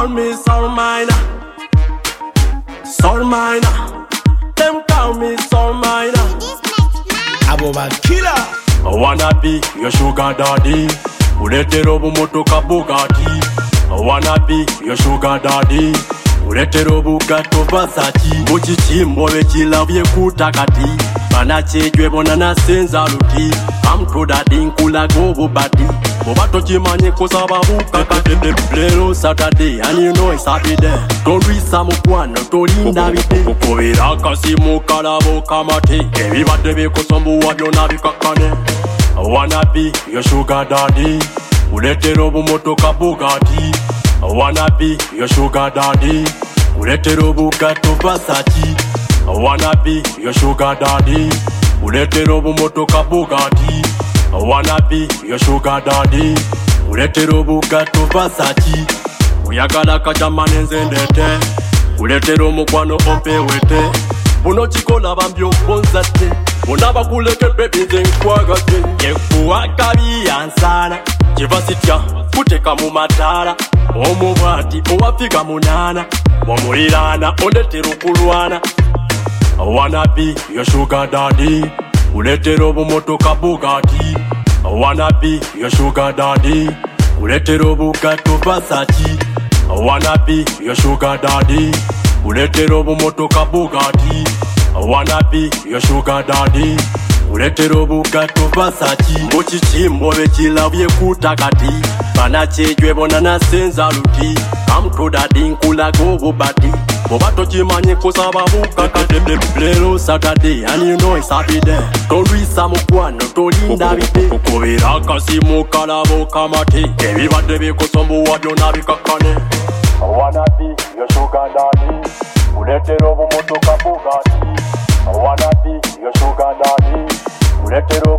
call me soul miner. Soul miner. Them call me soul miner. Aboba killer. I wanna be your sugar daddy. Uletero bumotoka Bugatti. I wanna be your sugar daddy. Uletero Bugatti Versace. Muchichimbo bechilavye kutakati. Banachejwe bonana senza luti. I'm to daddy nkula go bubadi. Bobato chimanye kusaba bukakati. Lero Saturday and you know it's happy there. Torisa mukwana tolinda bite. Kukubira kasi mukalabo kamati. Ebibadde bikosombu wabyona bikakane. I wanna be your sugar daddy. Uletero bumotoka Bugatti. I wanna be your sugar daddy. Uletero Bugatti Versace. I wanna be your sugar daddy. Uletero bumotoka Bugatti. I wanna be your sugar daddy. Uletero Bugatti Versace. Uyagala kajamane nzendete. Uletero mukwano ompewete. Buno chikola bambyo bonzate. Unaba kuleke baby nkwagate. Yekuwakabi yansana. Chivasitya kuteka mu matala. Omubati owafika munana. Wamulirana ondetero kulwana. I wanna be your sugar daddy. Uletero bumotoka Bugatti. I wanna be your sugar daddy. Uletero Bugatti Versace. I wanna be your sugar daddy. Uletero bumotoka Bugatti. I wanna be your sugar daddy. Uletero Bugatti Versace. Muchichimbo bechilavye kutakati. Banachejwe bonana senza luti. I'm to daddy nkula go bubadi. Bobato chimanye kusaba bukakati. Lero Saturday and you know it's happy there. Torisa mukwano tolinda bite. Kukubira kasi mukalabo kamati. Ebibadde bikosombu wabyona bikakane. I wanna be your sugar daddy. Uletero bumotoka Bugatti. I wanna be your sugar daddy. Uletero